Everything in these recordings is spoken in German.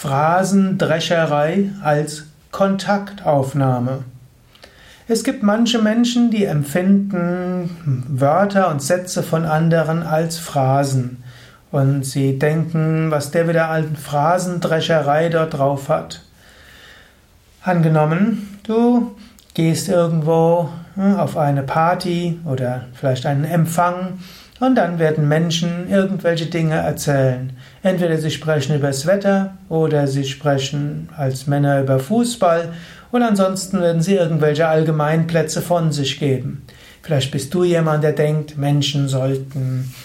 Phrasendrescherei als Kontaktaufnahme. Es gibt manche Menschen, die empfinden Wörter und Sätze von anderen als Phrasen. Und sie denken, was der wieder an Phrasendrescherei dort drauf hat. Angenommen, du gehst irgendwo auf eine Party oder vielleicht einen Empfang und dann werden Menschen irgendwelche Dinge erzählen. Entweder sie sprechen über das Wetter oder sie sprechen als Männer über Fußball und ansonsten werden sie irgendwelche Allgemeinplätze von sich geben. Vielleicht bist du jemand, der denkt, Menschen sollten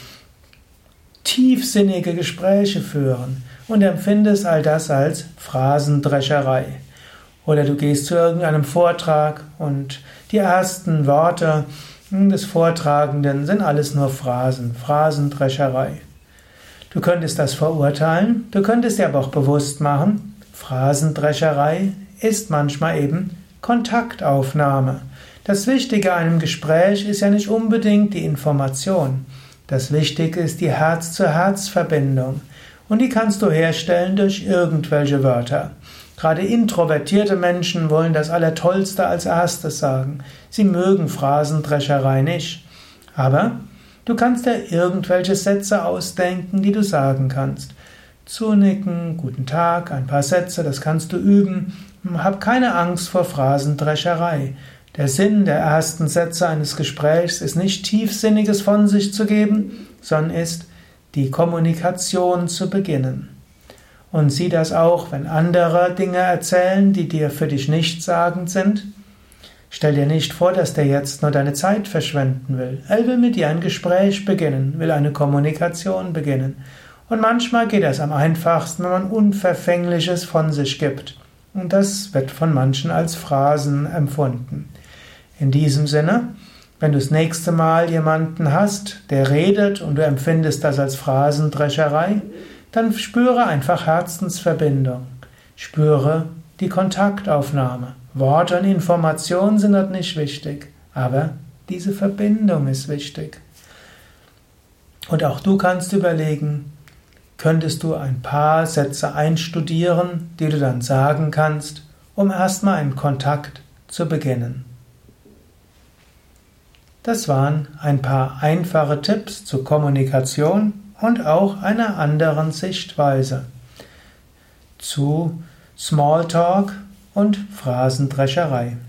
tiefsinnige Gespräche führen und empfindest all das als Phrasendrescherei. Oder du gehst zu irgendeinem Vortrag und die ersten Worte des Vortragenden sind alles nur Phrasen, Phrasendrescherei. Du könntest das verurteilen, du könntest dir aber auch bewusst machen, Phrasendrescherei ist manchmal eben Kontaktaufnahme. Das Wichtige an einem Gespräch ist ja nicht unbedingt die Information. Das Wichtige ist die Herz-zu-Herz-Verbindung. Und die kannst du herstellen durch irgendwelche Wörter. Gerade introvertierte Menschen wollen das Allertollste als erstes sagen. Sie mögen Phrasendrescherei nicht. Aber du kannst dir irgendwelche Sätze ausdenken, die du sagen kannst. Zunicken, guten Tag, ein paar Sätze, das kannst du üben. Hab keine Angst vor Phrasendrescherei. Der Sinn der ersten Sätze eines Gesprächs ist nicht Tiefsinniges von sich zu geben, sondern ist, die Kommunikation zu beginnen. Und sieh das auch, wenn andere Dinge erzählen, die dir für dich nichtssagend sind. Stell dir nicht vor, dass der jetzt nur deine Zeit verschwenden will. Er will mit dir ein Gespräch beginnen, will eine Kommunikation beginnen. Und manchmal geht das am einfachsten, wenn man Unverfängliches von sich gibt. Und das wird von manchen als Phrasen empfunden. In diesem Sinne, wenn du das nächste Mal jemanden hast, der redet und du empfindest das als Phrasendrescherei, dann spüre einfach Herzensverbindung. Spüre die Kontaktaufnahme. Worte und Informationen sind dort nicht wichtig, aber diese Verbindung ist wichtig. Und auch du kannst überlegen, könntest du ein paar Sätze einstudieren, die du dann sagen kannst, um erstmal einen Kontakt zu beginnen. Das waren ein paar einfache Tipps zur Kommunikation und auch einer anderen Sichtweise zu Smalltalk und Phrasendrescherei.